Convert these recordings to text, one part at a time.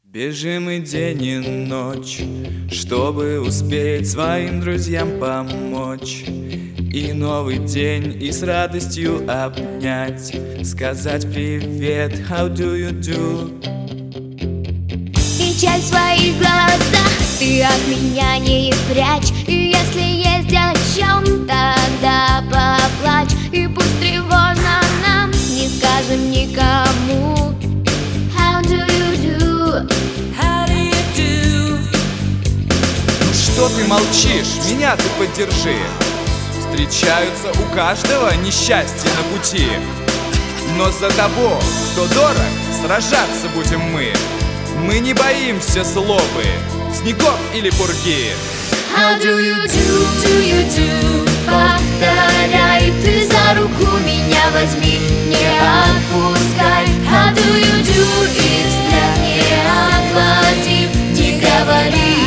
Бежим и день, и ночь, чтобы успеть своим друзьям помочь. И новый день, и с радостью обнять, сказать привет, how do you do? Печаль в своих глазах ты от меня не прячь. И если есть о чем, тогда поплачь. И пусть тревожно нам, не скажем никому. How do you do? How do you do? Ну что ты молчишь? Меня ты поддержи. Встречаются у каждого несчастья на пути, но за того, кто дорог, сражаться будем мы. Мы не боимся злобы, снегов или пурги. How do you do? Повторяй, ты за руку меня возьми, не отпускай. How do you do? И взгляд не отводи, не говори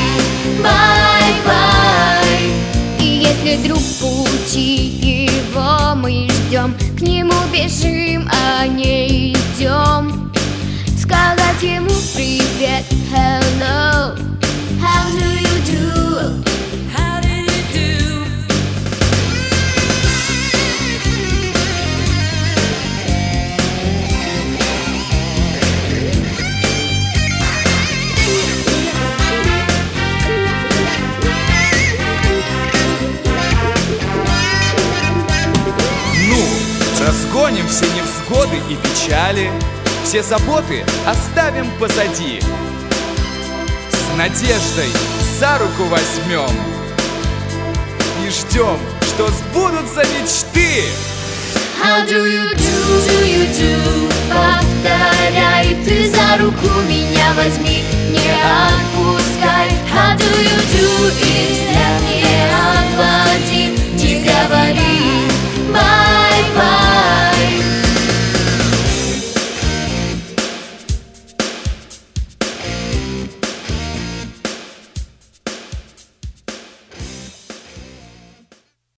bye-bye. И если друг в пути, его мы ждем, к нему бежим, а не идем. Сказать ему привет, hello. How do you do? How do you do? Ну, разгоним все невзгоды и печали, все заботы оставим позади. С надеждой за руку возьмем и ждем, что сбудутся мечты. How do you do? Повторяй, ты за руку меня возьми, не отпускай. How do you do? И